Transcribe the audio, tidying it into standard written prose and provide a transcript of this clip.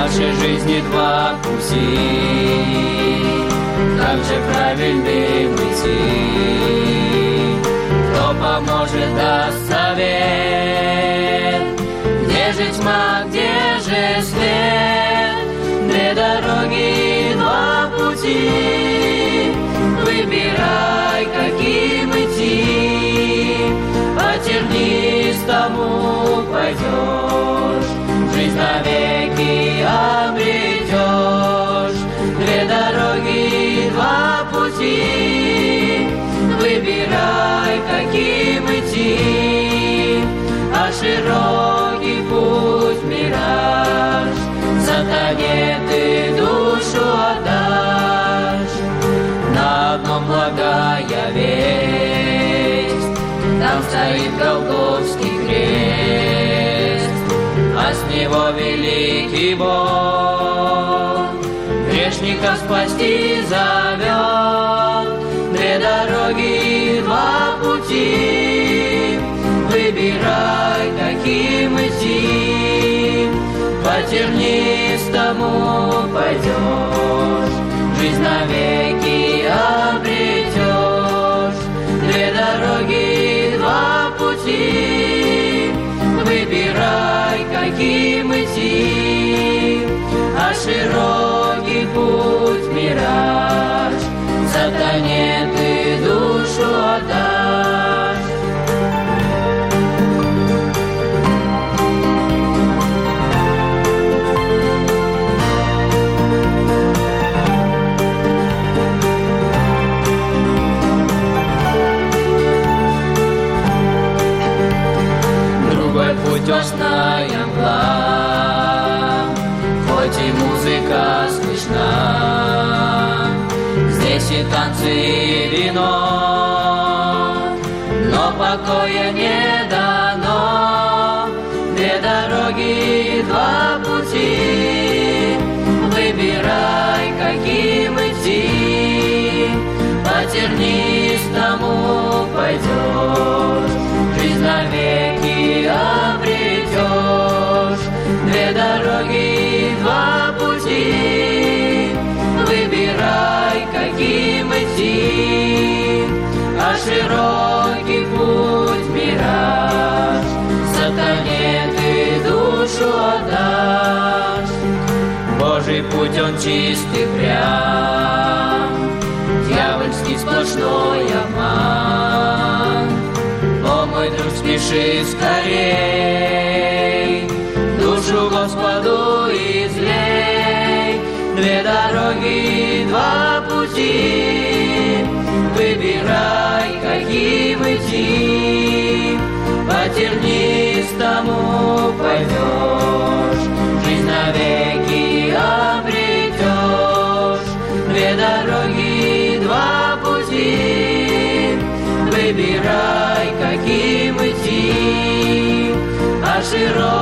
нашей жизни два пути, как же правильным идти? Кто поможет, даст совет? Где же тьма, где же свет? Две дороги, два пути. Выбирай, каким идти. По тернистому пойдешь, жизнь навеки обретешь. Две дороги, два пути. Выбирай, каким идти. А широкий путь мираж, сатане ты душу отдашь. На одном благая весть, там стоит Голгофский крест, а с него великий Бог грешников спасти зовет. Две дороги, два пути. Выбирай, каким идти. По тернистому пойдешь, жизнь навеки обретешь. Две дороги, два пути. Выбирай, каким идти. А широкий путь мираж, сатане ты душу отдашь. Путешная мгла, хоть и музыка слышна, здесь и танцы, и вино, но покоя не дано. Две дороги, два пути. Выбирай, каким идти. По тернистому пойдешь, жизнь навеки обретешь. Две дороги, два пути. Выбирай, каким идти. А широкий путь мираж, сатане ты душу отдашь. Божий путь он чистый прям, дьявольский сплошной обман. О, мой друг, спеши скорей, душу Господу излей. Две дороги, два пути. Выбирай, каким идти. По тернистому пойдешь, жизнь навеки обретешь. Две дороги, два пути. Выбирай, каким идти. А широкий